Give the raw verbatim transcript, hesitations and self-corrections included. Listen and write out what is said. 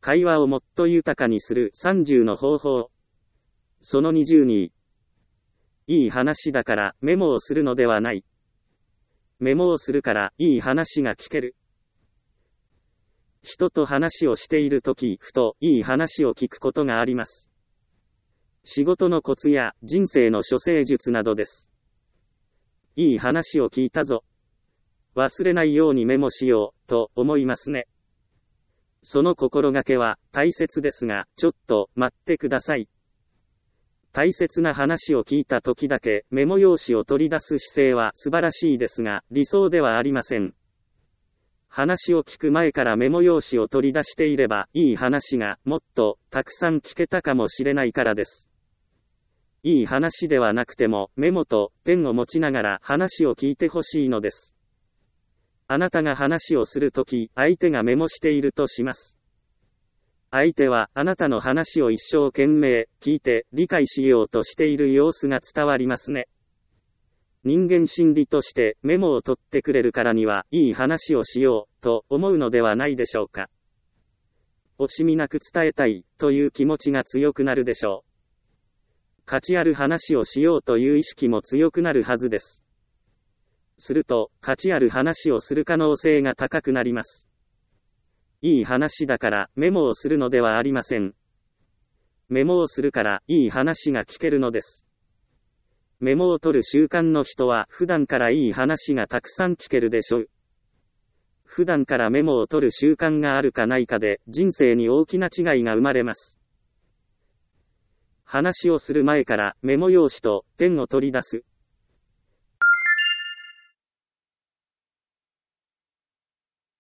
会話をもっと豊かにするさんじゅうの方法。そのにじゅうに。いい話だからメモをするのではない。メモをするからいい話が聞ける。人と話をしているとき、ふといい話を聞くことがあります。仕事のコツや人生の処世術などです。いい話を聞いたぞ。忘れないようにメモしよう、と思いますね。その心がけは大切ですが、ちょっと待ってください。大切な話を聞いた時だけメモ用紙を取り出す姿勢は素晴らしいですが、理想ではありません。話を聞く前からメモ用紙を取り出していれば、いい話がもっとたくさん聞けたかもしれないからです。いい話ではなくてもメモとペンを持ちながら話を聞いてほしいのです。あなたが話をするとき、相手がメモしているとします。相手はあなたの話を一生懸命聞いて理解しようとしている様子が伝わりますね。人間心理としてメモを取ってくれるからにはいい話をしようと思うのではないでしょうか。惜しみなく伝えたいという気持ちが強くなるでしょう。価値ある話をしようという意識も強くなるはずです。すると価値ある話をする可能性が高くなります。いい話だからメモをするのではありません。メモをするからいい話が聞けるのです。メモを取る習慣の人は普段からいい話がたくさん聞けるでしょう。普段からメモを取る習慣があるかないかで人生に大きな違いが生まれます。話をする前からメモ用紙とペンを取り出す。